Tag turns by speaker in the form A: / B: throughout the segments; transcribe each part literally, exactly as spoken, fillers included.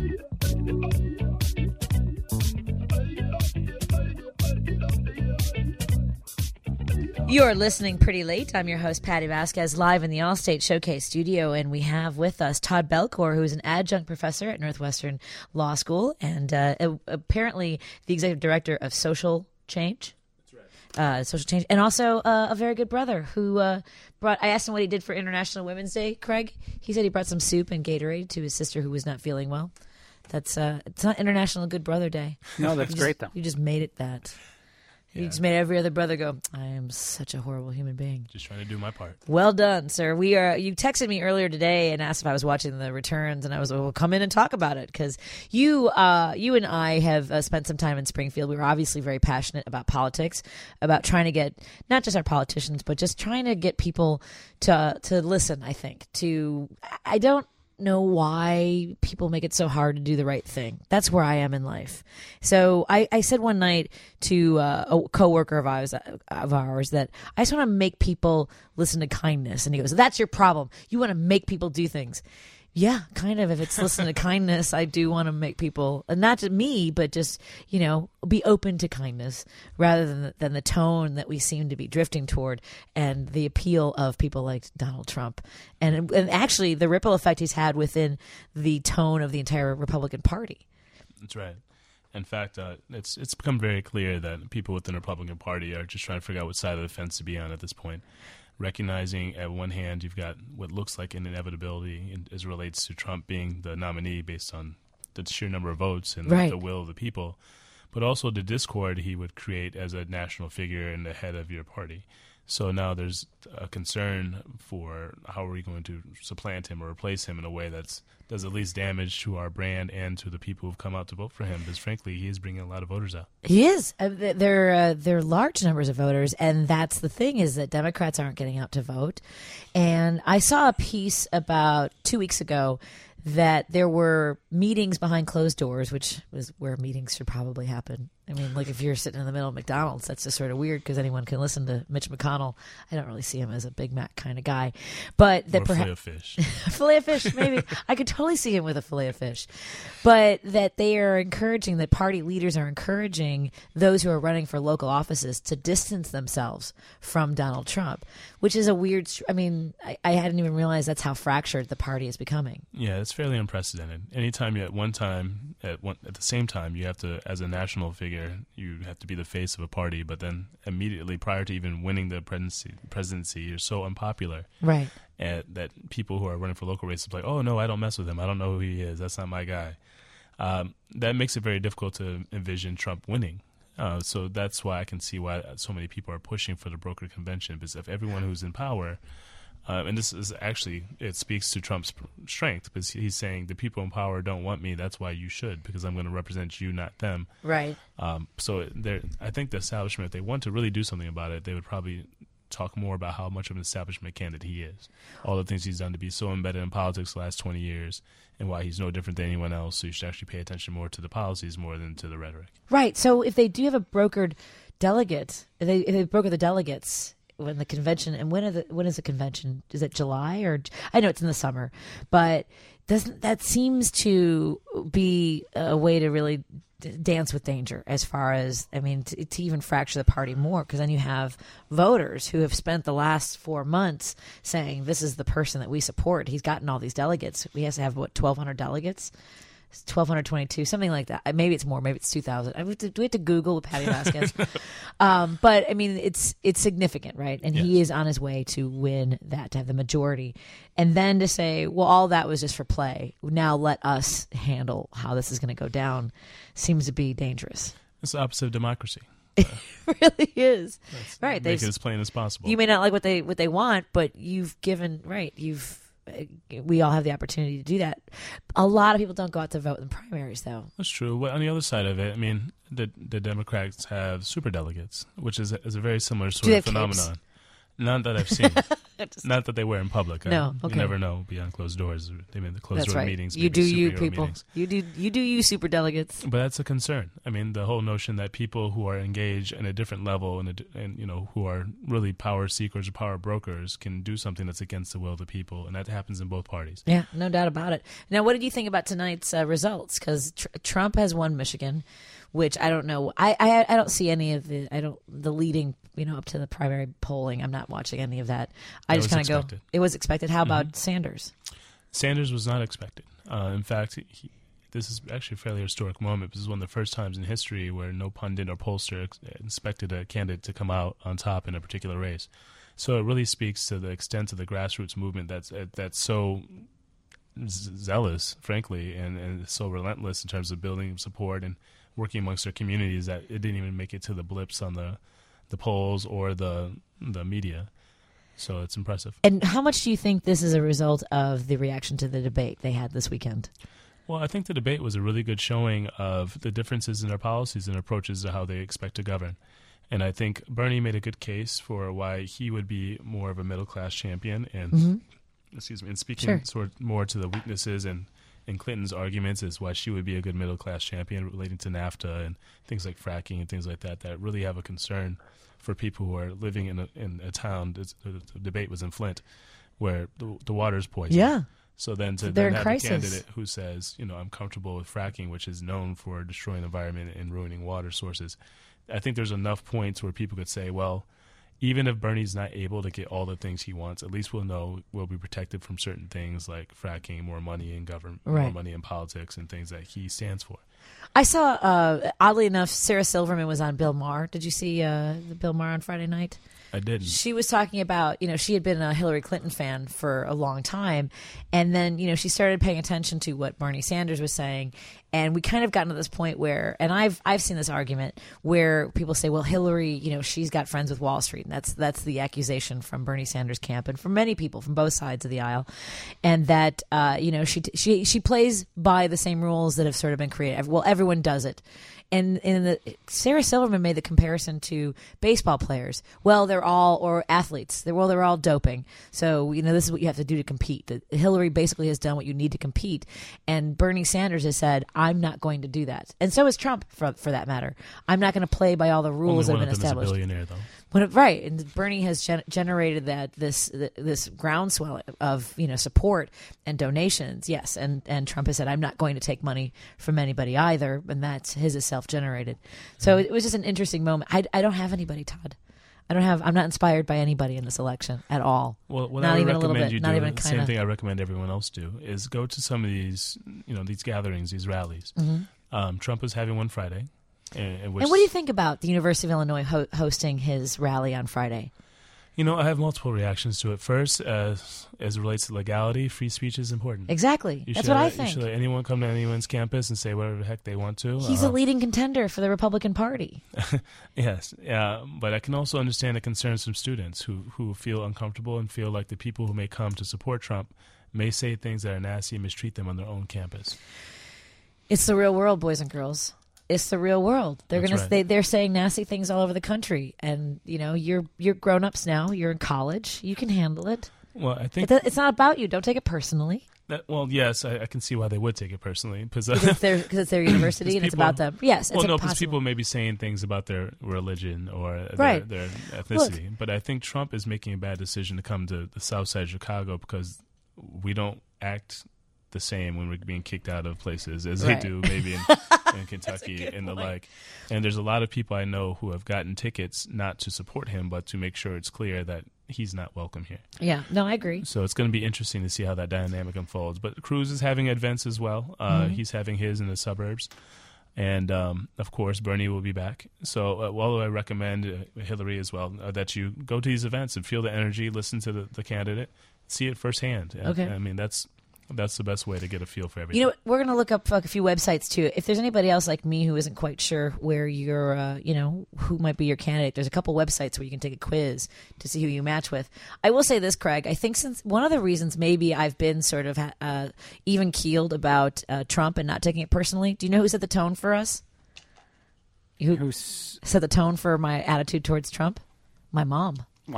A: You're listening Pretty Late. I'm your host, Patty Vasquez, live in the Allstate Showcase studio, and we have with us Todd Belcour, who is an adjunct professor at Northwestern Law School and uh, apparently the executive director of Social Change. That's right. Uh, social Change, and also uh, a very good brother who uh, brought. I asked him what he did for International Women's Day, Craig. He said he brought some soup and Gatorade to his sister who was not feeling well. That's uh, it's not International Good Brother Day.
B: No, that's
A: you
B: great,
A: just,
B: though.
A: You just made it that.
C: Yeah.
A: You just made every other brother go, I am such a horrible human being.
C: Just trying to do my part.
A: Well done, sir. We are. You texted me earlier today and asked if I was watching the returns, and I was like, well, come in and talk about it, because you uh, you and I have uh, spent some time in Springfield. We were obviously very passionate about politics, about trying to get not just our politicians, but just trying to get people to to listen, I think. To I don't know why people make it so hard to do the right thing. That's where I am in life. So I, I said one night to uh, a coworker of ours, of ours that I just want to make people listen to kindness. And he goes, that's your problem. You want to make people do things. Yeah, kind of. If it's listen to kindness, I do want to make people, and not to me, but just, you know, be open to kindness rather than the, than the tone that we seem to be drifting toward and the appeal of people like Donald Trump. And, and actually the ripple effect he's had within the tone of the entire Republican Party.
C: That's right. In fact, uh, it's it's become very clear that people within the Republican Party are just trying to figure out what side of the fence to be on at this point. Recognizing at one hand you've got what looks like an inevitability in, as it relates to Trump being the nominee based on the sheer number of votes and
A: right.
C: the will of the people, but also the discord he would create as a national figure and the head of your party. So now there's a concern for how are we going to supplant him or replace him in a way that does at least damage to our brand and to the people who've come out to vote for him, because frankly, he is bringing a lot of voters out.
A: He is. Uh, they're, uh, they're large numbers of voters, and that's the thing, is that Democrats aren't getting out to vote. And I saw a piece about two weeks ago that there were meetings behind closed doors, which was where meetings should probably happen. I mean, like if you're sitting in the middle of McDonald's, that's just sort of weird because anyone can listen to Mitch McConnell. I don't really see him as a Big Mac kind of guy, but that
C: or
A: perhaps
C: fillet of fish,
A: fillet of fish, maybe I could totally see him with a fillet of fish. But that they are encouraging, that party leaders are encouraging those who are running for local offices to distance themselves from Donald Trump, which is a weird. I mean, I, I hadn't even realized that's how fractured the party is becoming.
C: Yeah, it's fairly unprecedented. Anytime you at one time, at one at the same time, you have to, as a national figure, you have to be the face of a party, but then immediately prior to even winning the presidency, presidency you're so unpopular.
A: Right.
C: And that people who are running for local races are like, oh, no, I don't mess with him. I don't know who he is. That's not my guy. Um, that makes it very difficult to envision Trump winning. Uh, so that's why I can see why so many people are pushing for the brokered convention, because if everyone who's in power, uh, and this is actually, it speaks to Trump's strength, because he's saying the people in power don't want me. That's why you should, because I'm going to represent you, not them.
A: Right.
C: Um, so I think the establishment, if they want to really do something about it, they would probably talk more about how much of an establishment candidate he is, all the things he's done to be so embedded in politics the last twenty years, and why he's no different than anyone else. So you should actually pay attention more to the policies more than to the rhetoric. Right.
A: So if they do have a brokered delegate, if they, if they broker the delegates when the convention, and when, are the, when is the convention? Is it July or I know it's in the summer, but doesn't that seems to be a way to really dance with danger as far as, I mean, to, to even fracture the party more, because then you have voters who have spent the last four months saying this is the person that we support. He's gotten all these delegates. We have to have, what, twelve hundred delegates? twelve twenty-two, something like that. Maybe it's more. Maybe it's two thousand. I have to, do we have to Google Patty Vasquez? um, but, I mean, it's it's significant, right? And yes. He is on his way to win that, to have the majority. And then to say, well, all that was just for play. Now let us handle how this is going to go down seems to be dangerous.
C: It's the opposite of democracy.
A: It really is.
C: That's,
A: right.
C: Make it as plain as possible.
A: You may not like what they what they want, but you've given, right, you've we all have the opportunity to do that. A lot of people don't go out to vote in primaries, though.
C: That's true. Well, on the other side of it, I mean, the the Democrats have superdelegates, which is a, is a very similar sort of phenomenon.
A: Capes?
C: None that I've seen.
A: Just,
C: Not that they were in public.
A: No,
C: I,
A: okay.
C: You never know beyond closed doors. They made the closed
A: That's
C: door
A: right.
C: meetings.
A: You
C: maybe
A: do you,
C: superhero
A: people.
C: meetings.
A: You do you do you, super delegates.
C: But that's a concern. I mean, the whole notion that people who are engaged in a different level and, a, and you know, who are really power seekers or power brokers can do something that's against the will of the people, and that happens in both parties.
A: Yeah, no doubt about it. Now, what did you think about tonight's uh, results? Because tr- Trump has won Michigan, which I don't know. I, I I don't see any of the I don't the leading you know up to the primary polling. I'm not watching any of that. I
C: That
A: just kind
C: was
A: of go.
C: expected.
A: It was expected. How about
C: Mhm.
A: Sanders?
C: Sanders was not expected. Uh, in fact, he, this is actually a fairly historic moment. This is one of the first times in history where no pundit or pollster ex- expected a candidate to come out on top in a particular race. So it really speaks to the extent of the grassroots movement that's uh, that's so z- zealous, frankly, and, and so relentless in terms of building support and working amongst their communities that it didn't even make it to the blips on the the polls or the the media. So it's impressive.
A: And how much do you think this is a result of the reaction to the debate they had this weekend?
C: Well, I think the debate was a really good showing of the differences in their policies and approaches to how they expect to govern. And I think Bernie made a good case for why he would be more of a middle-class champion. And
A: Mm-hmm.
C: excuse me, and speaking
A: Sure.
C: sort of more to the weaknesses and, and Clinton's arguments is why she would be a good middle-class champion relating to NAFTA and things like fracking and things like that that really have a concern for people who are living in a, in a town. The, the debate was in Flint, where the, the water is poison.
A: Yeah.
C: So then to
A: They're
C: then
A: in
C: have
A: crisis.
C: a candidate who says, you know, I'm comfortable with fracking, which is known for destroying the environment and ruining water sources. I think there's enough points where people could say, well, even if Bernie's not able to get all the things he wants, at least we'll know we'll be protected from certain things like fracking, more money in government, more
A: Right.
C: money in politics, and things that he stands for.
A: I saw, uh, oddly enough, Sarah Silverman was on Bill Maher. Did you see uh, the Bill Maher on Friday night?
C: I didn't.
A: She was talking about, you know, she had been a Hillary Clinton fan for a long time. And then, you know, she started paying attention to what Bernie Sanders was saying. And we kind of gotten to this point where, and I've I've seen this argument where people say, well, Hillary, you know, she's got friends with Wall Street. And that's that's the accusation from Bernie Sanders' camp and from many people from both sides of the aisle. And that, uh, you know, she she she plays by the same rules that have sort of been created. Well, everyone does it. And in the Sarah Silverman made the comparison to baseball players. Well, they're all or athletes. They're, well, they're all doping. So you know this is what you have to do to compete. That Hillary basically has done what you need to compete, and Bernie Sanders has said, "I'm not going to do that." And so is Trump, for for that matter. I'm not going to play by all the rules that
C: Only
A: have
C: one
A: been
C: of them is a
A: established.
C: billionaire, though.
A: When, right, and Bernie has gen- generated that this this groundswell of you know support and donations, yes, and and Trump has said I'm not going to take money from anybody either, and that's his is self generated. So it was just an interesting moment. I, I don't have anybody, Todd. I don't have. I'm not inspired by anybody in this election at all.
C: Well, what
A: Not
C: I would
A: even a little
C: recommend
A: bit,
C: you
A: not
C: do,
A: even
C: the same
A: kinda.
C: thing I recommend everyone else do, is go to some of these, you know, these gatherings, these rallies.
A: Mm-hmm.
C: Um, Trump is having one Friday. In, in which,
A: And what do you think about the University of Illinois ho- hosting his rally on Friday?
C: You know, I have multiple reactions to it. First, as as it relates to legality, free speech is important.
A: Exactly.
C: You
A: That's
C: should
A: what I
C: let-
A: think.
C: You should let anyone come to anyone's campus and say whatever the heck they want to.
A: He's
C: Uh,
A: a leading contender for the Republican Party.
C: Yes, yeah, but I can also understand the concerns from students who, who feel uncomfortable and feel like the people who may come to support Trump may say things that are nasty and mistreat them on their own campus.
A: It's the real world, boys and girls. It's the real world. They're
C: That's
A: gonna
C: right.
A: they, they're saying nasty things all over the country, and you know you're you're grown ups now. You're in college. You can handle it.
C: Well, I think
A: It, it's not about you. Don't take it personally
C: that. Well, yes, I, I can see why they would take it personally because
A: because it's their because it's their university and it's
C: people-
A: about them. Yes, it's
C: well, no, because
A: impossible.
C: people may be saying things about their religion or their,
A: Right.
C: their ethnicity. But I think Trump is making a bad decision to come to the South Side of Chicago because we don't act the same when we're being kicked out of places as
A: Right.
C: they do maybe in, in Kentucky and the
A: point.
C: like. And there's a lot of people I know who have gotten tickets not to support him, but to make sure it's clear that he's not welcome here.
A: Yeah, no, I agree.
C: So it's going to be interesting to see how that dynamic unfolds. But Cruz is having events as well. Uh,
A: Mhm.
C: He's having his in the suburbs. And, um, of course, Bernie will be back. So uh, well, I recommend uh, Hillary as well, uh, that you go to these events and feel the energy, listen to the, the candidate, see it firsthand. And,
A: Okay.
C: I mean, that's that's the best way to get a feel for everything.
A: You know, what? We're going to look up like, a few websites too. If there's anybody else like me who isn't quite sure where you're, uh, you know, who might be your candidate, there's a couple websites where you can take a quiz to see who you match with. I will say this, Craig. I think since one of the reasons maybe I've been sort of uh, even keeled about uh, Trump and not taking it personally. Do you know who set the tone for us? Who
B: Who's
A: set the tone for my attitude towards Trump? My mom.
B: wow?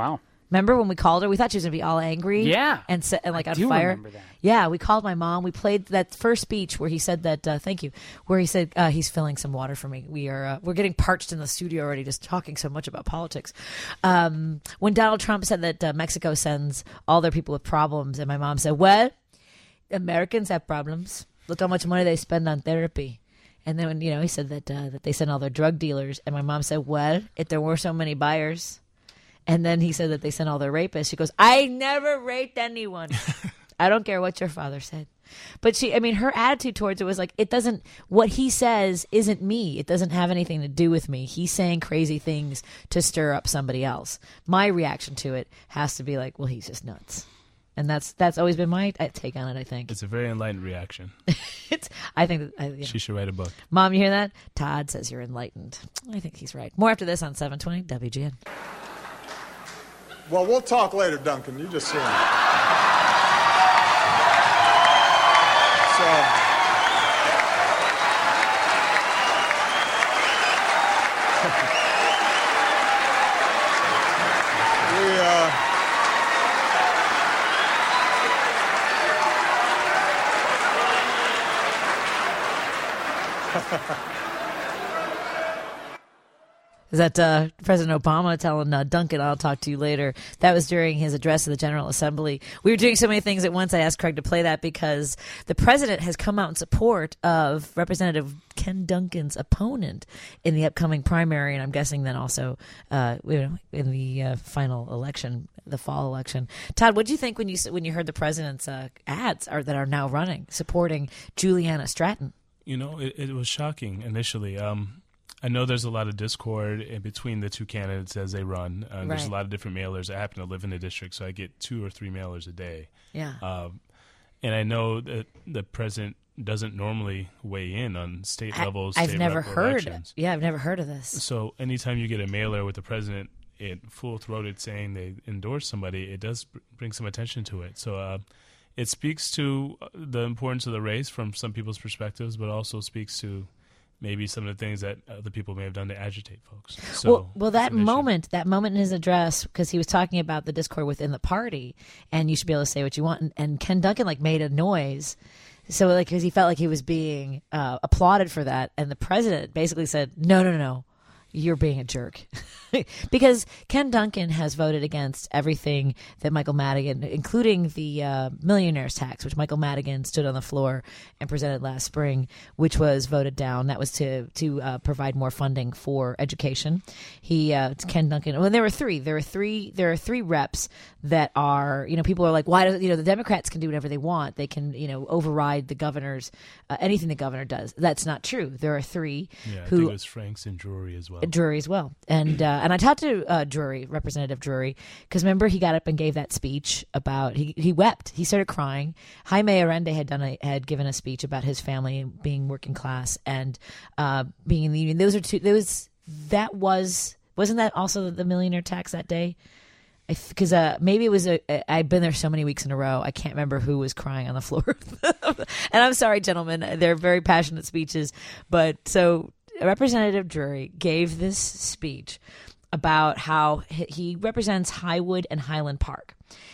A: Remember when we called her? We thought she was going to be all angry.
B: Yeah.
A: And, sa- and like
B: I
A: on
B: do
A: fire.
B: remember that.
A: Yeah, we called my mom. We played that first speech where he said that, uh, thank you, where he said uh, he's filling some water for me. We are, uh, we're getting parched in the studio already just talking so much about politics. Um, when Donald Trump said that uh, Mexico sends all their people with problems, and my mom said, well, Americans have problems. Look how much money they spend on therapy. And then, when, you know, he said that uh, that they send all their drug dealers. And my mom said, well, if there were so many buyers. And then he said that they sent all their rapists. She goes, I never raped anyone. I don't care what your father said. But she, I mean, her attitude towards it was like, it doesn't, what he says isn't me. It doesn't have anything to do with me. He's saying crazy things to stir up somebody else. My reaction to it has to be like, well, he's just nuts. And that's that's always been my take on it, I think.
C: It's a very enlightened reaction.
A: it's. I think that, I, you know.
C: She should write a book.
A: Mom, you hear that? Todd says you're enlightened. I think he's right. More after this on seven twenty W G N.
D: Well, we'll talk later, Duncan. You just see him. So, we, uh,
A: Is that uh, President Obama telling uh, Duncan, I'll talk to you later? That was during his address to the General Assembly. We were doing so many things at once. I asked Craig to play that because the president has come out in support of Representative Ken Duncan's opponent in the upcoming primary, and I'm guessing then also uh, you know, in the uh, final election, the fall election. Todd, what did you think when you when you heard the president's uh, ads are, that are now running supporting Juliana Stratton?
C: You know, it, it was shocking initially. Um, I know there's a lot of discord in between the two candidates as they run. Uh,
A: right.
C: There's a lot of different mailers. I happen to live in the district, so I get two or three mailers a day.
A: Yeah.
C: Um, and I know that the president doesn't normally weigh in on state level, state
A: I've never
C: rep
A: heard.
C: elections.
A: Yeah, I've never heard of this.
C: So anytime you get a mailer with the president it full-throated saying they endorse somebody, it does br- bring some attention to it. So uh, it speaks to the importance of the race from some people's perspectives, but also speaks to maybe some of the things that other people may have done to agitate folks. So
A: well, well, that moment, that moment in his address, because he was talking about the discord within the party, and you should be able to say what you want. And, and Ken Duncan like made a noise, so like because he felt like he was being uh, applauded for that, and the president basically said, "No, no, no, no. You're being a jerk." Because Ken Duncan has voted against everything that Michael Madigan, including the uh, millionaire's tax, which Michael Madigan stood on the floor and presented last spring, which was voted down. That was to to uh, provide more funding for education. He, uh, Ken Duncan. Well, there were three. There were three. There are three reps that are. You know, people are like, why does you know the Democrats can do whatever they want? They can you know override the governor's uh, anything the governor does. That's not true. There are three.
C: Yeah, I
A: who,
C: think it was Franks and Drury as well.
A: Drury as well, and uh, and I talked to uh, Drury, Representative Drury, because remember he got up and gave that speech about he he wept, he started crying. Jaime Arende had done a, had given a speech about his family being working class and uh, being in the union. Those are two. Those that was wasn't that also the millionaire tax that day? Because uh, maybe it was a, a. I've been there so many weeks in a row. I can't remember who was crying on the floor. And I'm sorry, gentlemen. They're very passionate speeches, but so. Representative Drury gave this speech about how he represents Highwood and Highland Park,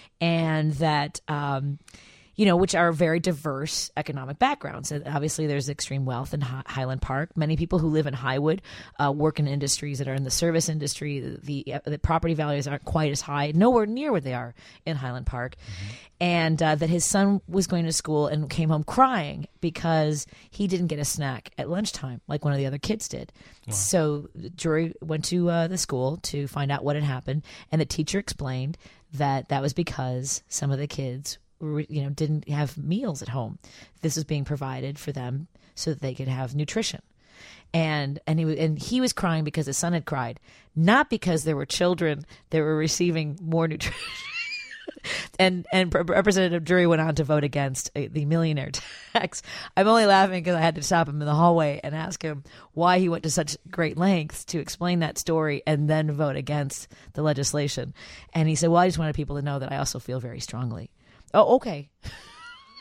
A: and that um, you know, which are very diverse economic backgrounds. And obviously, there's extreme wealth in Hi- Highland Park. Many people who live in Highwood uh, work in industries that are in the service industry. The, the property values aren't quite as high, nowhere near what they are in Highland Park. Mm-hmm. And uh, that his son was going to school and came home crying because he didn't get a snack at lunchtime like one of the other kids did. Wow. So the jury went to uh, the school to find out what had happened, and the teacher explained that that was because some of the kids you know, didn't have meals at home. This was being provided for them so that they could have nutrition. And and he and he was crying because his son had cried, not because there were children that were receiving more nutrition. and and Representative Drury went on to vote against the millionaire tax. I'm only laughing because I had to stop him in the hallway and ask him why he went to such great lengths to explain that story and then vote against the legislation. And he said, well, I just wanted people to know that I also feel very strongly. Oh, okay.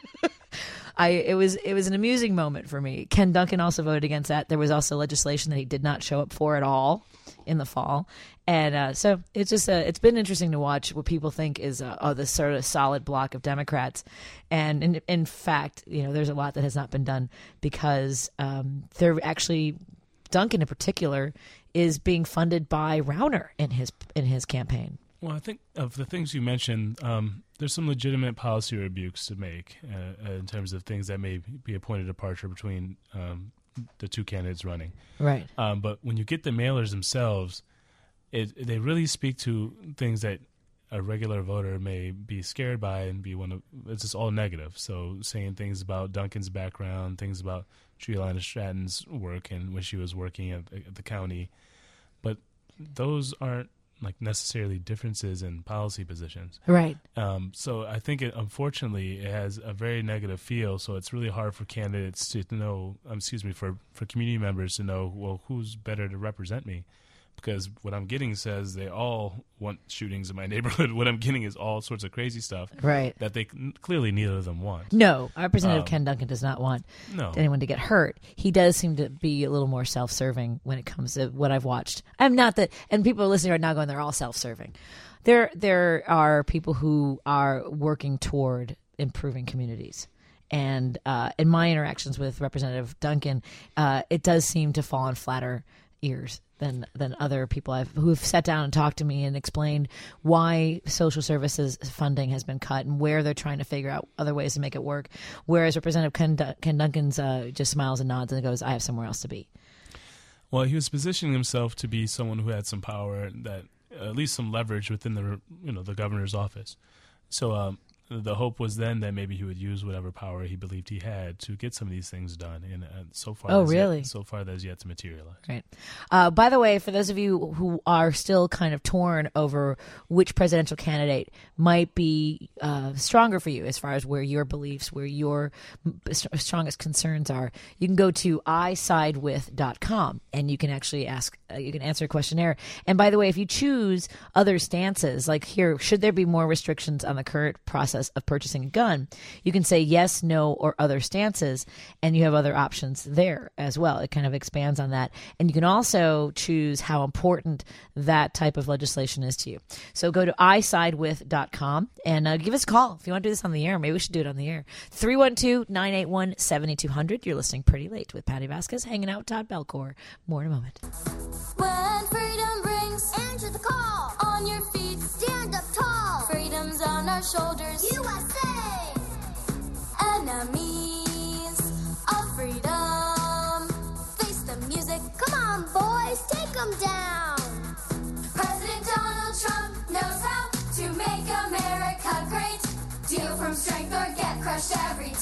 A: I it was it was an amusing moment for me. Ken Duncan also voted against that. There was also legislation that he did not show up for at all in the fall, and uh, so it's just uh, it's been interesting to watch what people think is uh, oh, this sort of solid block of Democrats, and in, in fact, you know, there's a lot that has not been done because um, they're actually Duncan in particular is being funded by Rauner in his in his campaign.
C: Well, I think of the things you mentioned, um, there's some legitimate policy rebukes to make uh, in terms of things that may be a point of departure between um, the two candidates running.
A: Right.
C: Um, but when you get the mailers themselves, it, they really speak to things that a regular voter may be scared by and be one of, it's just all negative. So saying things about Duncan's background, things about Trialana Stratton's work and when she was working at, at the county. But those aren't like necessarily differences in policy positions.
A: Right.
C: Um, so I think it, unfortunately, it has a very negative feel. So it's really hard for candidates to know, um, excuse me, for, for community members to know, well, who's better to represent me? Because what I'm getting says they all want shootings in my neighborhood. What I'm getting is all sorts of crazy stuff.
A: Right.
C: That they clearly neither of them want.
A: No, our Representative
C: Um,
A: Ken Duncan does not want
C: No.
A: anyone to get hurt. He does seem to be a little more self-serving when it comes to what I've watched. I'm not that, and people are listening right now going, they're all self-serving. There, there are people who are working toward improving communities. And uh, in my interactions with Representative Duncan, uh, it does seem to fall on flatter ears than than other people I've who've sat down and talked to me and explained why social services funding has been cut and where they're trying to figure out other ways to make it work. Whereas Representative Ken, Dun- Ken Duncan's uh, just smiles and nods and goes, "I have somewhere else to be."
C: Well, he was positioning himself to be someone who had some power, that at least some leverage within the you know the governor's office. So um, the hope was then that maybe he would use whatever power he believed he had to get some of these things done. And uh, so far,
A: Oh,
C: that's
A: really?
C: Yet, so far, that's yet to materialize.
A: Right. Uh, by the way, for those of you who are still kind of torn over which presidential candidate might be uh, stronger for you as far as where your beliefs, where your m- strongest concerns are, you can go to i side with dot com and you can actually ask, uh, you can answer a questionnaire. And by the way, if you choose other stances, like here, should there be more restrictions on the current process of purchasing a gun, you can say yes, no, or other stances, and you have other options there as well. It kind of expands on that. And you can also choose how important that type of legislation is to you. So go to i side with dot com and uh, give us a call if you want to do this on the air. Maybe we should do it on the air. three one two, nine eight one, seven two zero zero. You're listening Pretty Late with Patty Vasquez, hanging out with Todd Belcour. More in a moment.
B: When freedom rings, answer the call. On your feet, stand up tall. Freedom's on our shoulders. U S A! Enemies of freedom. Face the music. Come on, boys, take them down. President Donald Trump knows how to make America great. Deal from strength or get crushed every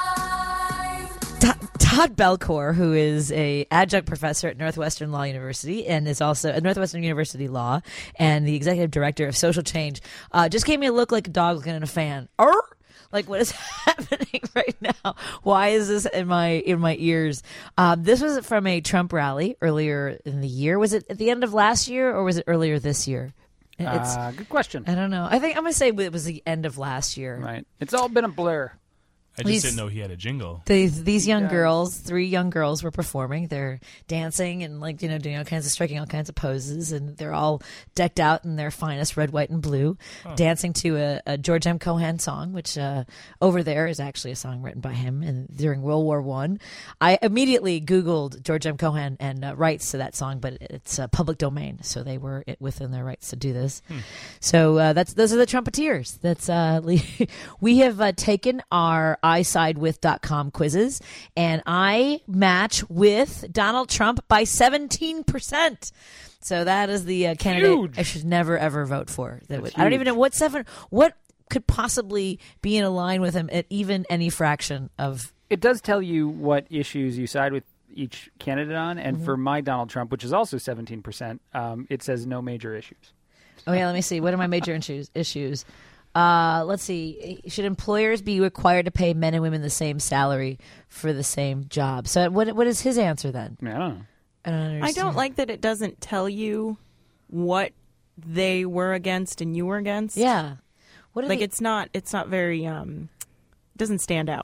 B: time.
A: Todd Belcour, who is a adjunct professor at Northwestern Law University and is also at Northwestern University Law and the executive director of Social Change, uh, just gave me a look like a dog looking at a fan. Arr! Like, what is happening right now? Why is this in my in my ears? Uh, this was from a Trump rally earlier in the year. Was it at the end of last year or was it earlier this year? It's,
E: Uh, good question.
A: I don't know. I think I'm gonna say it was the end of last year.
E: Right. It's all been a blur.
C: I just
A: These-
C: didn't know he had a jingle.
A: These these young
E: does.
A: girls, three young girls, were performing. They're dancing and like you know doing all kinds of striking all kinds of poses, and they're all decked out in their finest red, white, and blue, dancing to a, a George M. Cohan song, which uh, over there is actually a song written by him and during World War One. I. I immediately Googled George M. Cohan and uh, rights to that song, but it's uh, public domain, so they were within their rights to do this.
C: Hmm.
A: So uh, that's those are the trumpeteers. That's uh, we have uh, taken our i side with dot com quizzes, and I match with Donald Trump by seventeen percent. So that is the uh, candidate
E: Huge.
A: I should never ever vote for. That would,
E: That's
A: I don't even
E: huge.
A: know what seven. What could possibly be in a line with him at even any fraction of.
E: It does tell you what issues you side with each candidate on, and
A: Mm-hmm.
E: for my Donald Trump, which is also seventeen percent, um, it says no major issues.
A: Oh yeah, let me see. What are my major issues? Issues. Uh, let's see. Should employers be required to pay men and women the same salary for the same job? So what what is his answer then?
E: I, mean, I don't know.
A: I don't understand.
F: I don't like that it doesn't tell you what they were against and you were against.
A: Yeah. What are
F: Like
A: they-
F: it's not it's not very um it doesn't stand out.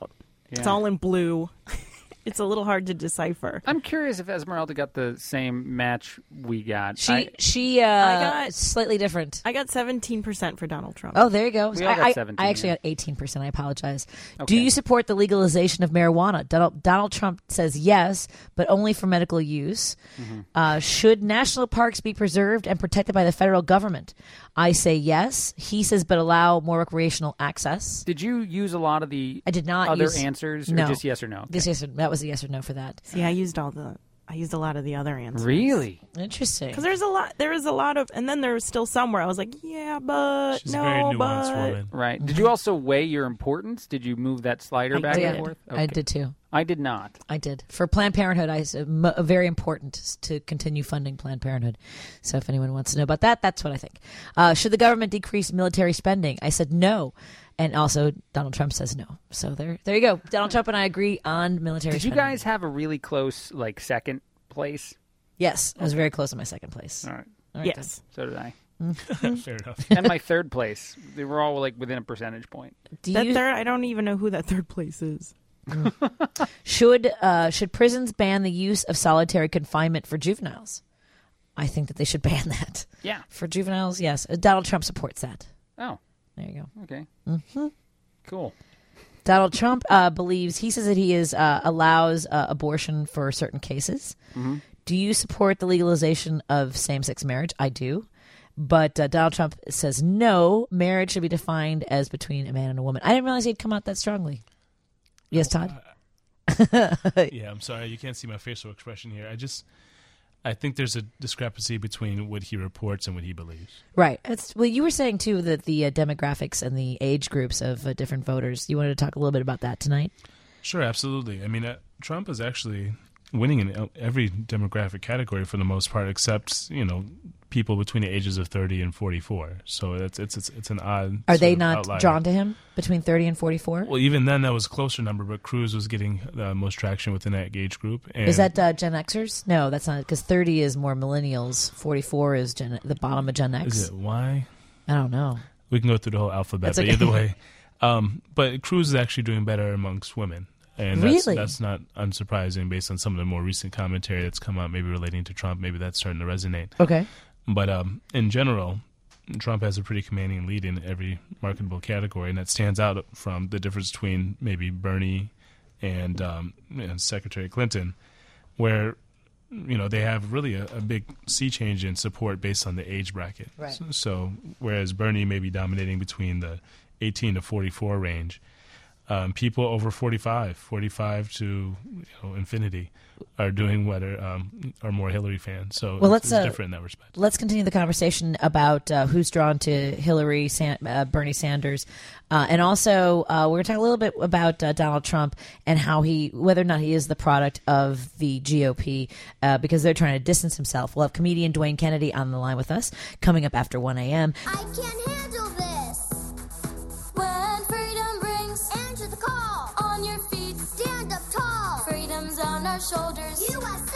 F: It's
E: Yeah.
F: all in blue. It's a little hard to decipher.
E: I'm curious if Esmeralda got the same match we got.
A: She
E: I,
A: she uh,
F: I got-
A: slightly different.
F: I got seventeen percent for Donald Trump.
A: Oh, there you go.
E: We all
A: I,
E: got
A: I-
E: seventeen,
A: I actually
E: yeah.
A: got eighteen percent. I apologize. Do
E: Okay.
A: you support the legalization of marijuana? Donald, Donald Trump says yes, but only for medical use.
E: Mm-hmm.
A: Uh, should national parks be preserved and protected by the federal government? I say yes. He says, but allow more recreational access.
E: Did you use a lot of the
A: I did not
E: other
A: use
E: answers, or
A: no.
E: just yes or no?
A: This yes or, that was a yes or no for that.
F: See, I used all the. I used a lot of the other answers.
E: Really?
A: Interesting.
F: Because there's a lot. There is a lot of, and then there was still some where I was like, yeah, but
C: She's
F: no,
C: a very nuanced
F: but
C: woman.
E: Right. Did you also weigh your importance? Did you move that slider
F: I
E: back
F: did.
E: and forth?
A: I
E: Okay.
A: did too.
E: I did not.
A: I did. For Planned Parenthood, I said m- very important to continue funding Planned Parenthood. So if anyone wants to know about that, that's what I think. Uh, should the government decrease military spending? I said no. And also Donald Trump says no. So there there you go. Donald Trump and I agree on military
E: Did you
A: spending.
E: guys have a really close, like, second place?
A: Yes. I was very close to my second place.
E: All right.
A: All right,
F: yes.
E: So did I.
C: Fair enough.
E: And my third place. They were all, like, within a percentage point.
A: then. Do
F: That
A: you,
F: third, I don't even know who that third place is.
A: should uh, should prisons ban the use of solitary confinement for juveniles? I think that they should ban that.
E: Yeah.
A: For juveniles, yes. Uh, Donald Trump supports that.
E: Oh,
A: There you go.
E: okay. Mm-hmm. Cool.
A: Donald Trump uh, believes, he says that he is uh, allows uh, abortion for certain cases.
E: Mm-hmm.
A: Do you support the legalization of same-sex marriage? I do. But uh, Donald Trump says no, marriage should be defined as between a man and a woman. I didn't realize he'd come out that strongly. Yes, Todd?
C: Yeah, I'm sorry. You can't see my facial expression here. I just, I think there's a discrepancy between what he reports and what he believes.
A: Right. It's, well, you were saying, too, that the uh, demographics and the age groups of uh, different voters, you wanted to talk a little bit about that tonight?
C: Sure, absolutely. I mean, uh, Trump is actually winning in every demographic category for the most part, except, you know, people between the ages of thirty and forty-four. So it's it's it's, it's an odd.
A: Are
C: sort
A: they
C: of
A: not
C: outlier.
A: drawn to him between thirty and forty-four?
C: Well, even then, that was a closer number, but Cruz was getting the most traction within that age group. And
A: Is that uh, Gen Xers? No, that's not, because thirty is more millennials. forty-four is Gen, the bottom of Gen X.
C: Is it why?
A: I don't know.
C: We can go through the whole alphabet,
A: That's
C: but
A: okay.
C: either way. Um, but Cruz is actually doing better amongst women. And that's,
A: Really?
C: that's not unsurprising based on some of the more recent commentary that's come out, maybe relating to Trump. Maybe that's starting to resonate.
A: Okay.
C: But um, in general, Trump has a pretty commanding lead in every marketable category, and that stands out from the difference between maybe Bernie and, um, and Secretary Clinton, where you know they have really a, a big sea change in support based on the age bracket.
A: Right.
C: So, so whereas Bernie may be dominating between the eighteen to forty-four range, um, people over forty-five, forty-five to you know, infinity, are doing what are, um, are more Hillary fans. So
A: Well,
C: it's,
A: let's,
C: it's
A: uh,
C: different in that respect.
A: Let's continue the conversation about uh, who's drawn to Hillary, San- uh, Bernie Sanders, uh, and also uh, we're going to talk a little bit about uh, Donald Trump and how he, whether or not he is the product of the G O P, uh, because they're trying to distance himself. We'll have comedian Dwayne Kennedy on the line with us coming up after one a.m.
B: I can't handle this. When freedom brings, answer the call. On your feet, stand up tall. Freedom's on our shoulders. U S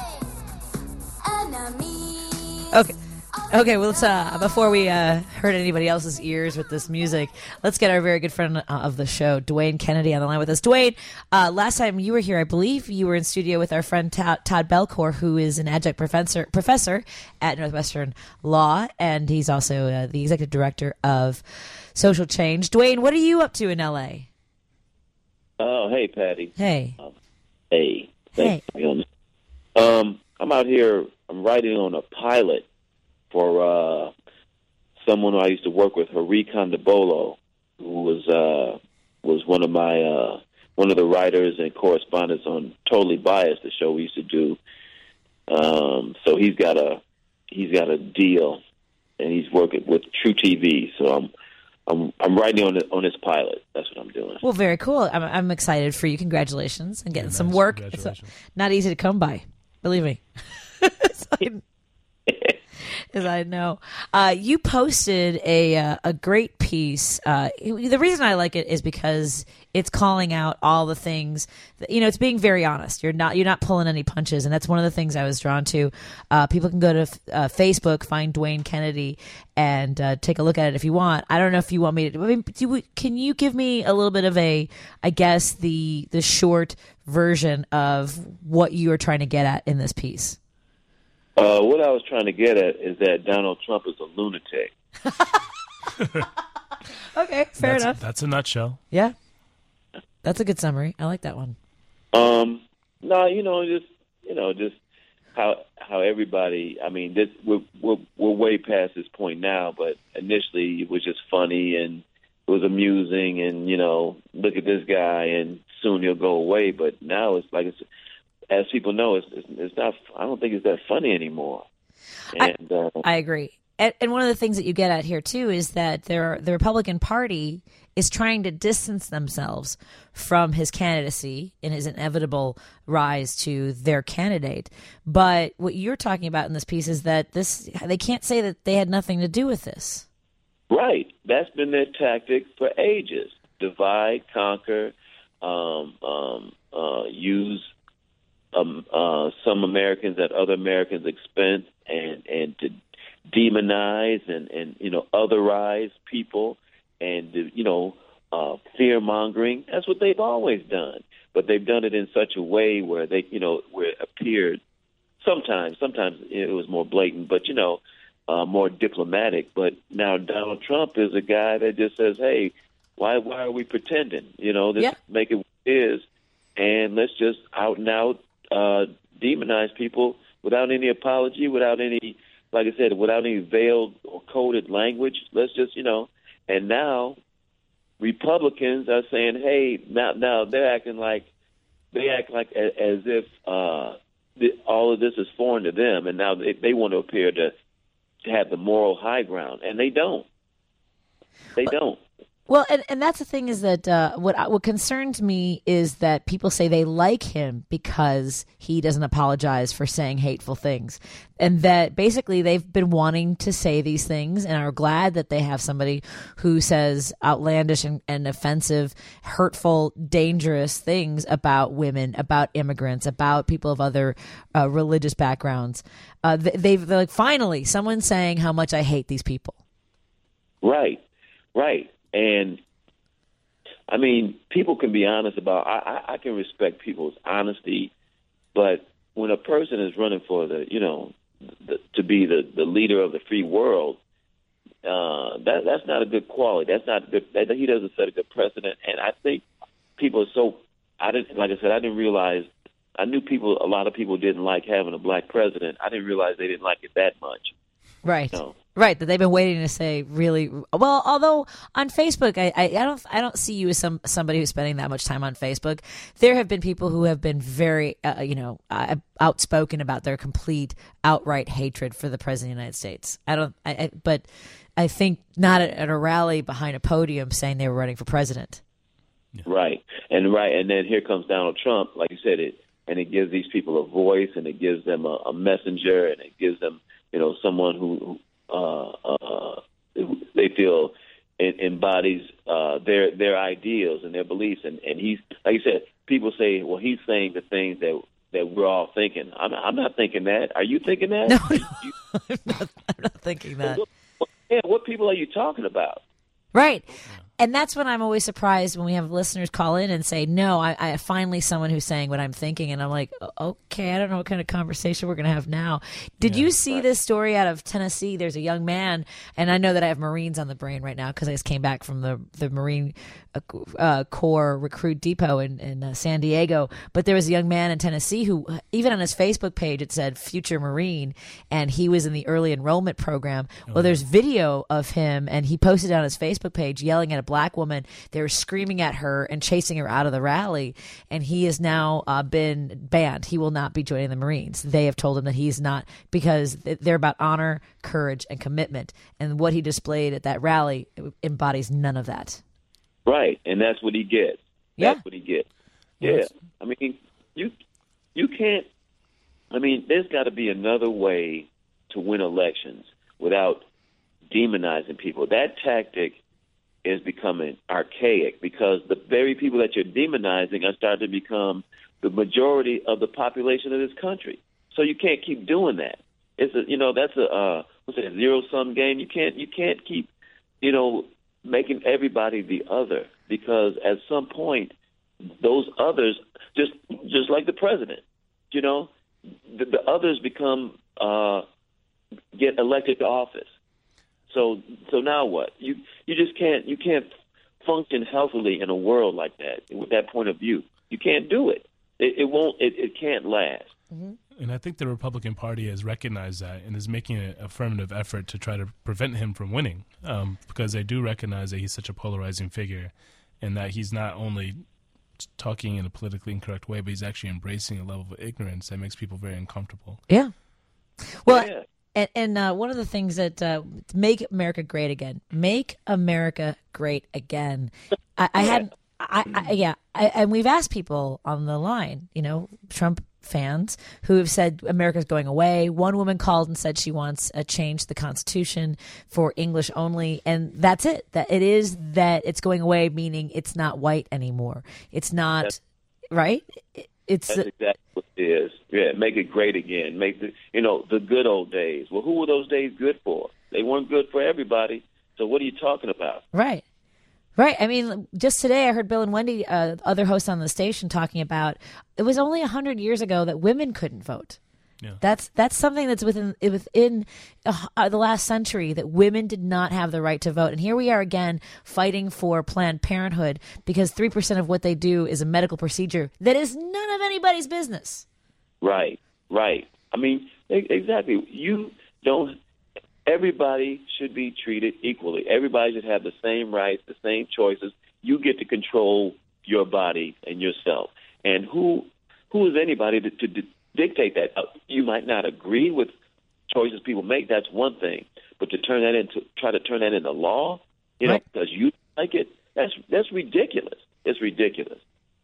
B: A. Enemies.
A: Okay. Okay, well, let's, uh, before we uh, hurt anybody else's ears with this music, let's get our very good friend uh, of the show, Dwayne Kennedy, on the line with us. Dwayne, uh, last time you were here, I believe you were in studio with our friend Todd, Todd Belcour, who is an adjunct professor professor at Northwestern Law, and he's also uh, the executive director of Social Change. Dwayne, what are you up to in L A?
G: Oh, hey, Patty.
A: Hey.
G: Hey. Thanks for being on. Um, I'm out here. I'm writing on a pilot for uh, someone who I used to work with, Hari Kondabolo, who was uh, was one of my uh, one of the writers and correspondents on Totally Biased, the show we used to do. Um, so he's got a he's got a deal, and he's working with True T V. So I'm I'm I'm writing on it, on this pilot. That's what I'm doing.
A: Well, very cool. I'm, I'm excited for you. Congratulations and getting
C: Yeah,
A: some
C: nice.
A: work. It's uh,
C: Congratulations.
A: not easy to come by, believe me. So, as I know. Uh, you posted a uh, a great piece. Uh, the reason I like it is because it's calling out all the things that, you know, it's being very honest. You're not you're not pulling any punches, and that's one of the things I was drawn to. Uh, people can go to uh, Facebook, find Dwayne Kennedy, and uh, take a look at it if you want. I don't know if you want me to. I mean, do we, can you give me a little bit of a, I guess the the short version of what you are trying to get at in this piece?
G: Uh, what I was trying to get at is that Donald Trump is a lunatic.
A: Okay, fair
C: that's,
A: enough.
C: That's a nutshell.
A: Yeah, that's a good summary. I like that one.
G: Um, no, you know, just you know, just how how everybody. I mean, this we're we're, we're way past this point now, but initially it was just funny and it was amusing, and you know, look at this guy, and soon he'll go away. But now it's like it's. As people know, it's, it's, it's not. I don't think it's that funny anymore. And
A: I,
G: uh,
A: I agree. And, and one of the things that you get at here too is that there, the Republican Party is trying to distance themselves from his candidacy and his inevitable rise to their candidate. But what you're talking about in this piece is that this they can't say that they had nothing to do with this.
G: right, that's been their tactic for ages: divide, conquer, um, um, uh, use. Um, uh, some Americans at other Americans' expense, and, and to demonize and, and you know otherize people, and to, you know uh, fear mongering. That's what they've always done, but they've done it in such a way where they you know where it appeared sometimes sometimes it was more blatant, but you know uh, more diplomatic. But now Donald Trump is a guy that just says, "Hey, why why are we pretending? You know, let's
A: Yeah.
G: make it what it is, and let's just out and out." Uh, demonize people without any apology, without any, like I said, without any veiled or coded language. Let's just, you know, and now Republicans are saying, hey, now, now they're acting like, they act like as, as if uh, the, all of this is foreign to them, and now they, they want to appear to, to have the moral high ground, and they don't. They don't.
A: Well, and, and that's the thing is that uh, what what concerns me is that people say they like him because he doesn't apologize for saying hateful things, and that basically they've been wanting to say these things and are glad that they have somebody who says outlandish and, and offensive, hurtful, dangerous things about women, about immigrants, about people of other uh, religious backgrounds. Uh, they, they've they're like, finally, someone's saying how much I hate these people.
G: Right, right. And, I mean, people can be honest about, I, I, I can respect people's honesty, but when a person is running for the, you know, the, to be the, the leader of the free world, uh, that that's not a good quality. That's not good. That, he doesn't set a good precedent. And I think people are so, I didn't, like I said, I didn't realize, I knew people, a lot of people didn't like having a black president. I didn't realize they didn't like it that much.
A: Right.
G: No.
A: Right, that they've been waiting to say really well. Although on Facebook, I, I, I don't I don't see you as some somebody who's spending that much time on Facebook. There have been people who have been very uh, you know uh, outspoken about their complete outright hatred for the president of the United States. I don't, I, I, but I think not at, at a rally behind a podium saying they were running for president.
C: Yeah.
G: Right, and right, and then here comes Donald Trump, like you said, it, and it gives these people a voice, and it gives them a, a messenger, and it gives them you know someone who. who Uh, uh, they feel it embodies uh, their their ideals and their beliefs, and, and he's like you said. People say, "Well, he's saying the things that that we're all thinking." I'm, I'm not thinking that. Are you thinking that?
A: No, no.
G: You,
A: I'm, not, I'm not thinking that.
G: what, what, yeah, what people are you talking about?
A: Right. And that's when I'm always surprised when we have listeners call in and say, no, I, I finally someone who's saying what I'm thinking. And I'm like, okay, I don't know what kind of conversation we're going to have now. Did
C: Yeah,
A: you see
G: right.
A: this story out of Tennessee? There's a young man, and I know that I have Marines on the brain right now because I just came back from the, the Marine uh, uh, Corps Recruit Depot in, in uh, San Diego. But there was a young man in Tennessee who, even on his Facebook page, it said future Marine, and he was in the early enrollment program. Well, there's video of him, and he posted on his Facebook page yelling at a black woman. They were screaming at her and chasing her out of the rally, and he has now uh, been banned. He will not be joining the Marines. They have told him that he's not, because they're about honor, courage, and commitment, and what he displayed at that rally embodies none of that.
G: Right, and that's what he gets.
A: Yeah.
G: That's what he gets. Yeah, I mean, you you can't. I mean, there's got to be another way to win elections. without demonizing people. That tactic is becoming archaic because the very people that you're demonizing are starting to become the majority of the population of this country. So you can't keep doing that. It's a, you know, that's a uh, what's it, a zero sum game. You can't you can't keep, you know, making everybody the other, because at some point those others, just just like the president, you know, the, the others become uh, get elected to office. So so now what? You you just can't you can't function healthily in a world like that with that point of view. You can't do it. It, it won't. It, it can't last.
A: Mm-hmm.
C: And I think the Republican Party has recognized that and is making an affirmative effort to try to prevent him from winning, um, because they do recognize that he's such a polarizing figure, and that he's not only talking in a politically incorrect way, but he's actually embracing a level of ignorance that makes people very uncomfortable.
A: Yeah. Well.
G: Yeah.
A: And, and uh, one of the things that uh, make America great again, make America great again. I, I had, I, I yeah, I, and we've asked people on the line, you know, Trump fans who have said America's going away. One woman called and said she wants a change to the Constitution for English only, and that's it. That it is that it's going away, meaning it's not white anymore. It's not
G: That's,
A: right. It, it's
G: That's exactly what it is. Yeah, make it great again. Make the you know the good old days. Well, who were those days good for? They weren't good for everybody. So what are you talking about?
A: right. Right. I mean, just today I heard Bill and Wendy, uh, other hosts on the station, talking about it was only one hundred years ago that women couldn't vote.
C: Yeah.
A: That's that's something that's within within uh, the last century, that women did not have the right to vote. And here we are again fighting for Planned Parenthood because three percent of what they do is a medical procedure that is none of anybody's business.
G: Right, right. I mean, e- exactly. You don't. Everybody should be treated equally. Everybody should have the same rights, the same choices. You get to control your body and yourself. And who who is anybody to, to di- dictate that? Uh, you might not agree with choices people make. That's one thing. But to turn that into try to turn that into law, you know,
A: Right.
G: because you like it, that's that's ridiculous. It's ridiculous.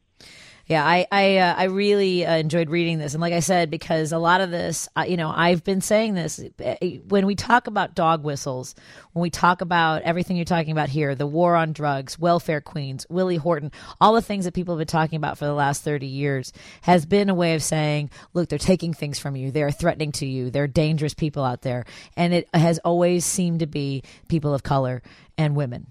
A: Yeah, I I, uh, I really uh, enjoyed reading this, and like I said, because a lot of this, uh, you know, I've been saying this uh, when we talk about dog whistles, when we talk about everything you're talking about here, the war on drugs, welfare queens, Willie Horton, all the things that people have been talking about for the last thirty years, has been a way of saying, look, they're taking things from you, they're threatening to you, they're dangerous people out there, and it has always seemed to be people of color and women.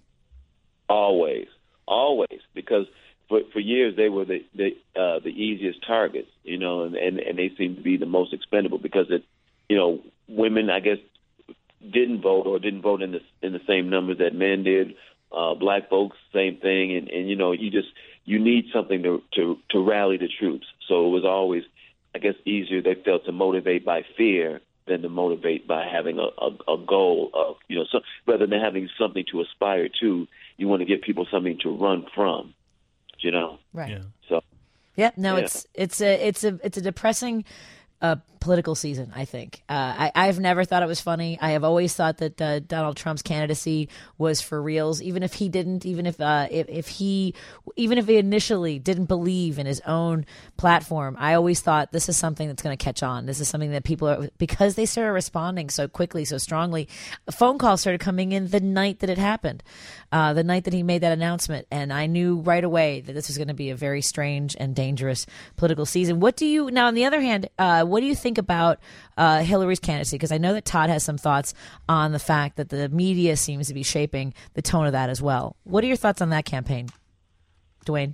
G: Always, always, because for for years they were the the, uh, the easiest targets, you know, and, and and they seem to be the most expendable because it, you know, women I guess didn't vote or didn't vote in the in the same numbers that men did. Uh, black folks, same thing, and and you know, you just you need something to to to rally the troops. So it was always, I guess, easier they felt to motivate by fear than to motivate by having a, a, a goal of, you know, so rather than having something to aspire to, you want to give people something to run from. You know,
A: Right.
C: Yeah.
G: so
A: Yeah, no,
G: Yeah.
A: it's it's a it's a it's a depressing uh, political season. I think uh, I I've never thought it was funny. I have always thought that uh, Donald Trump's candidacy was for reals, even if he didn't, even if uh, if if he even if he initially didn't believe in his own platform. I always thought this is something that's going to catch on. This is something that people are, because they started responding so quickly, so strongly. Phone calls started coming in the night that it happened, uh, the night that he made that announcement, and I knew right away that this was going to be a very strange and dangerous political season. What do you now? On the other hand, uh, what do you think about uh, Hillary's candidacy? Because I know that Todd has some thoughts on the fact that the media seems to be shaping the tone of that as well. What are your thoughts on that campaign, Dwayne?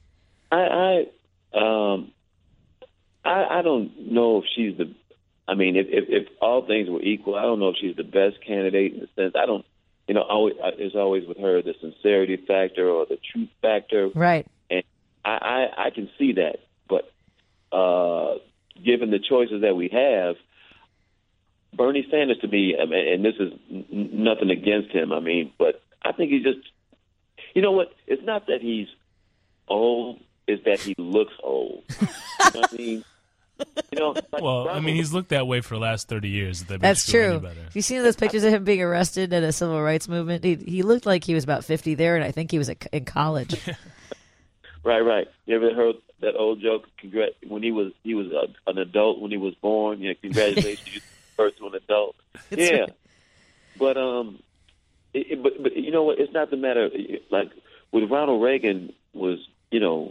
G: I I um I, I don't know if she's the. I mean, if, if if all things were equal, I don't know if she's the best candidate in the sense. I don't. You know, always, there's always with her the sincerity factor or the truth factor.
A: Right.
G: And I, I, I can see that. But uh, given the choices that we have, Bernie Sanders to me, I mean, and this is n- nothing against him, I mean, but I think he's just, you know what, it's not that he's old, it's that he looks old. You know what I mean? You know, like
C: Well, I
G: Ronald-
C: mean, he's looked that way for the last thirty years. That
A: That's
C: makes you feel
A: true.
C: any better.
A: Have you seen those pictures of him being arrested at a civil rights movement? He, he looked like he was about fifty there, and I think he was at, in college.
G: Right, right. You ever heard that old joke? Congrat- when he was he was a, an adult when he was born. You know, congratulations, you're the first one adult.
A: It's
G: yeah,
A: right.
G: But um, it, it, but but you know what? It's not the matter. Like with Ronald Reagan was, you know,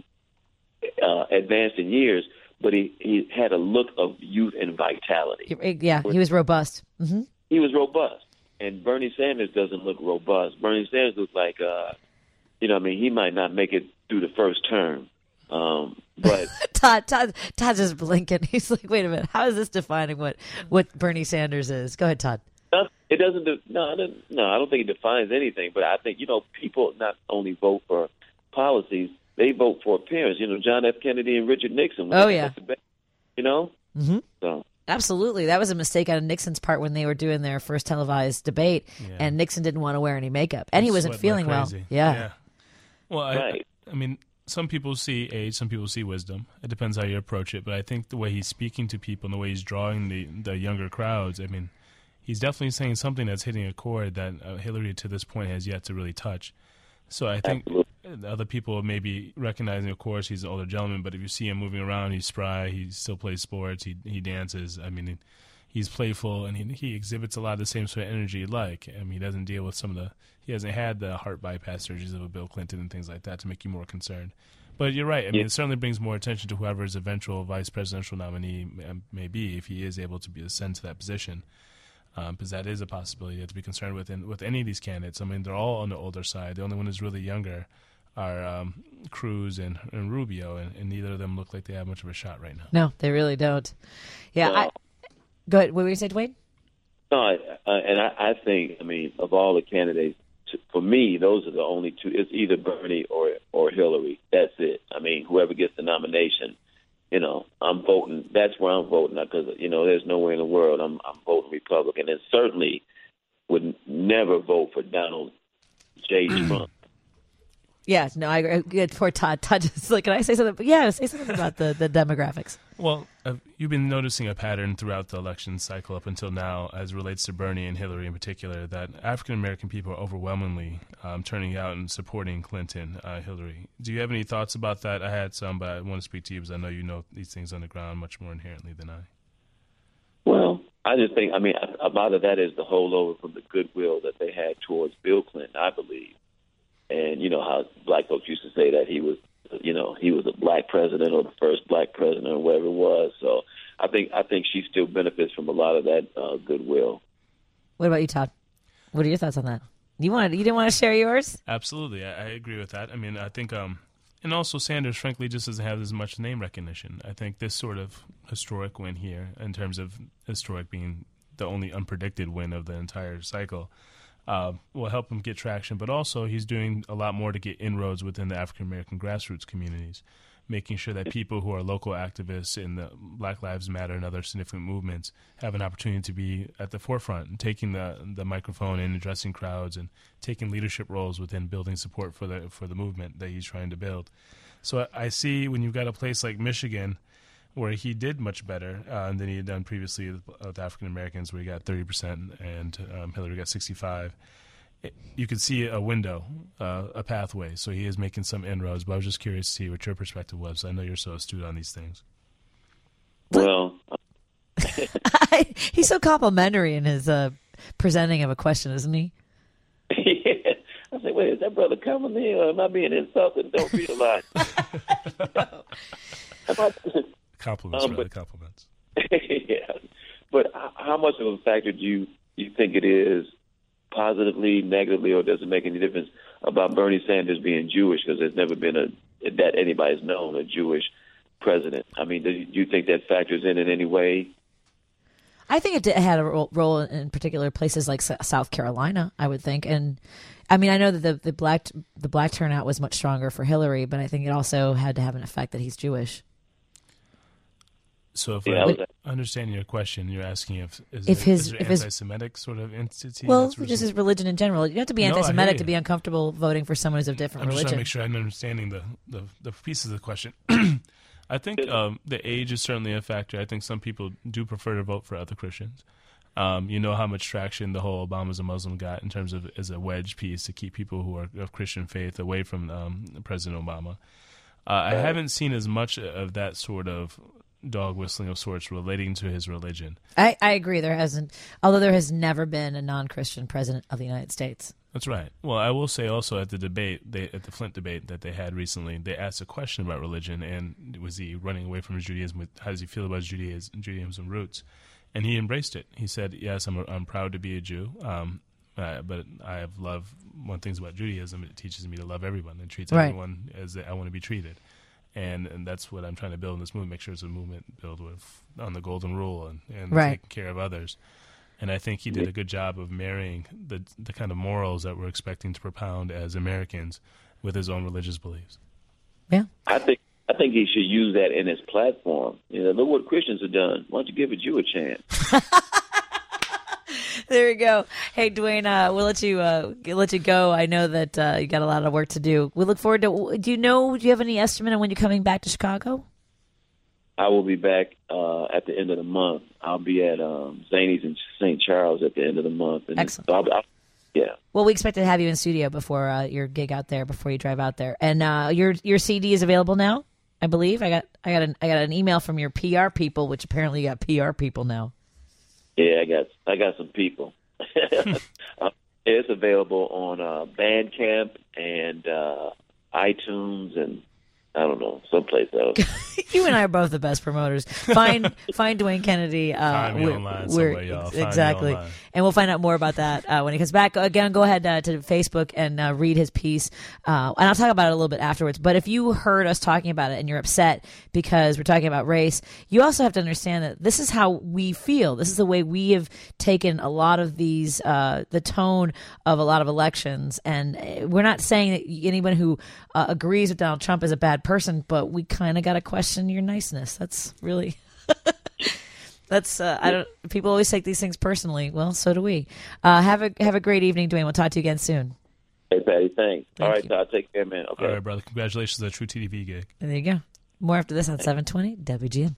G: uh, advanced in years, but he, he had a look of youth and vitality.
A: Yeah, he was robust. Mm-hmm.
G: He was robust, and Bernie Sanders doesn't look robust. Bernie Sanders looks like, uh, you know, I mean, he might not make it through the first term. Um, but
A: Todd, Todd, Todd's just blinking. He's like, "Wait a minute, how is this defining what, what Bernie Sanders is?" Go ahead, Todd.
G: It doesn't. De- no, it doesn't, no, I don't think it defines anything. But I think, you know, people not only vote for policies, they vote for appearance. You know, John F. Kennedy and Richard Nixon.
A: Oh yeah.
G: You know.
A: Mm-hmm.
G: So.
A: Absolutely. That was a mistake on Nixon's part when they were doing their first televised debate,
C: Yeah.
A: and Nixon didn't want to wear any makeup, and he wasn't
C: Sweat
A: feeling
C: like
A: well.
C: crazy.
A: Yeah.
C: yeah. Well, I,
G: Right.
C: I mean, some people see age, some people see wisdom. It depends how you approach it. But I think the way he's speaking to people and the way he's drawing the, the younger crowds, I mean, he's definitely saying something that's hitting a chord that uh, Hillary to this point has yet to really touch. So I think
G: Absolutely.
C: other people may be recognizing, of course, he's an older gentleman, but if you see him moving around, he's spry, he still plays sports, he he dances. I mean, he's playful, and he, he exhibits a lot of the same sort of energy you like. I mean, he doesn't deal with some of the, he hasn't had the heart bypass surgeries of a Bill Clinton and things like that to make you more concerned. But you're right. I mean,
G: Yeah.
C: it certainly brings more attention to whoever his eventual vice presidential nominee may be, if he is able to be ascend to that position. Because um, that is a possibility you have to be concerned with. And with any of these candidates, I mean, they're all on the older side. The only one who's really younger are um, Cruz and, and Rubio, and, and neither of them look like they have much of a shot right now.
A: No, they really don't. Yeah.
G: No.
A: I, go ahead. What were you saying, Dwayne?
G: No, I, uh, and I, I think, I mean, of all the candidates, t- for me, those are the only two. It's either Bernie or or Hillary. That's it. I mean, whoever gets the nomination, you know, I'm voting. That's where I'm voting because, you know, there's nowhere in the world I'm, I'm voting Republican, and certainly would never vote for Donald J. Trump.
A: Yeah, no, I agree. Good for Todd. Todd just like, can I say something? Yeah, say something about the, the demographics.
C: Well, uh, you've been noticing a pattern throughout the election cycle up until now as it relates to Bernie and Hillary in particular, that African-American people are overwhelmingly um, turning out and supporting Clinton, uh, Hillary. Do you have any thoughts about that? I had some, but I want to speak to you because I know you know these things on the ground much more inherently than I.
G: Well, I just think, I mean, a lot of that is the holdover from the goodwill that they had towards Bill Clinton, I believe. And you know how black folks used to say that he was, you know, he was a black president or the first black president or whatever it was. So I think I think she still benefits from a lot of that uh, goodwill.
A: What about you, Todd? What are your thoughts on that? You wanted, you didn't want to share yours?
C: Absolutely, I, I agree with that. I mean, I think, um, and also Sanders, frankly, just doesn't have as much name recognition. I think this sort of historic win here, in terms of historic being the only unpredicted win of the entire cycle, Uh, will help him get traction, but also he's doing a lot more to get inroads within the African-American grassroots communities, making sure that people who are local activists in the Black Lives Matter and other significant movements have an opportunity to be at the forefront and taking the the microphone and addressing crowds and taking leadership roles within building support for the for the movement that he's trying to build. So I, I see when you've got a place like Michigan, where he did much better uh, than he had done previously with, with African Americans, where he got thirty percent and um, Hillary got sixty-five. It, you could see a window, uh, a pathway. So he is making some inroads. But I was just curious to see what your perspective was. I know you're so astute on these things.
G: Well,
A: He's so complimentary in his uh, presenting of a question, isn't he?
G: yeah. I say, wait, is that brother coming in, or am I being insulted? Don't realize.
C: Compliments,
G: Um,
C: really,
G: but-
C: compliments.
G: yeah, but h- how much of a factor do you you think it is, positively, negatively, or does it make any difference about Bernie Sanders being Jewish? Because there's never been a that anybody's known a Jewish president. I mean, do you, do you think that factors in in any way?
A: I think it did, had a role, role in particular places like S- South Carolina, I would think. And I mean, I know that the, the black the black turnout was much stronger for Hillary, but I think it also had to have an effect that he's Jewish.
C: So if
G: Yeah,
C: I
G: was that-
C: understand your question, you're asking if is,
A: If
C: there,
A: his-
C: is there
A: if his-
C: anti-Semitic sort of entity?
A: Well,
C: that's
A: just
C: result-
A: his religion in general. You have to be
C: No, I hear
A: anti-Semitic
C: you.
A: to be uncomfortable voting for someone who's of different
C: I'm just trying to
A: religion.
C: make sure I'm understanding the, the, the pieces of the question. I think um, the age is certainly a factor. I think some people do prefer to vote for other Christians. Um, you know how much traction the whole Obama's a Muslim got in terms of as a wedge piece to keep people who are of Christian faith away from um, President Obama. Uh, I haven't seen as much of that sort of dog whistling of sorts relating to his religion.
A: I, I agree. There hasn't, although there has never been a non-Christian president of the United States.
C: That's right. Well, I will say also at the debate, they, at the Flint debate that they had recently, they asked a question about religion, and was he running away from his Judaism? How does he feel about his Judaism, Judaism roots? And he embraced it. He said, yes, I'm, a, I'm proud to be a Jew, um, uh, but I have love, one thing about Judaism, it teaches me to love everyone and treats
A: Right.
C: everyone as I want to be treated. And and that's what I'm trying to build in this movement, make sure it's a movement built with on the golden rule and, and
A: Right.
C: taking care of others. And I think he did a good job of marrying the the kind of morals that we're expecting to propound as Americans with his own religious beliefs.
A: Yeah.
G: I think I think he should use that in his platform. You know, look what Christians have done. Why don't you give a Jew a chance?
A: There you go. Hey, Dwayne, uh, we'll let you uh, let you go. I know that uh, you got a lot of work to do. We look forward to. Do you know? Do you have any estimate on when you're coming back to Chicago?
G: I will be back uh, at the end of the month. I'll be at um, Zany's in Saint Charles at the end of the month. And
A: Excellent.
G: So I'll, I'll, yeah.
A: Well, we expect to have you in studio before uh, your gig out there, before you drive out there. And uh, your your C D is available now, I believe. I got I got an I got an email from your P R people, which apparently you got P R people now.
G: Yeah, I got I got some people. uh, it's available on uh, Bandcamp and uh, iTunes and I don't know, someplace else.
A: You and I are both the best promoters. Find find Dwayne Kennedy. Uh,
C: Find me
A: we're-
C: online
A: we're-
C: somewhere, y'all. Find me
A: exactly,
C: online.
A: and we'll find out more about that uh, when he comes back. Again, go ahead uh, to Facebook and uh, read his piece, uh, and I'll talk about it a little bit afterwards. But if you heard us talking about it and you're upset because we're talking about race, you also have to understand that this is how we feel. This is the way we have taken a lot of these, uh, the tone of a lot of elections, and uh, we're not saying that anyone who uh, agrees with Donald Trump is a bad person, but we kind of got to question your niceness. That's really, that's, uh, I don't, people always take these things personally. Well, so do we. Uh, have a, have a great evening, Dwayne. We'll talk to you again soon.
G: Hey, Patty, thanks.
A: Thank
G: All right,
A: you.
G: Todd, take care, man. Okay.
C: All right, brother. Congratulations on the True T V gig.
A: And there you go. More after this on seven twenty W G N.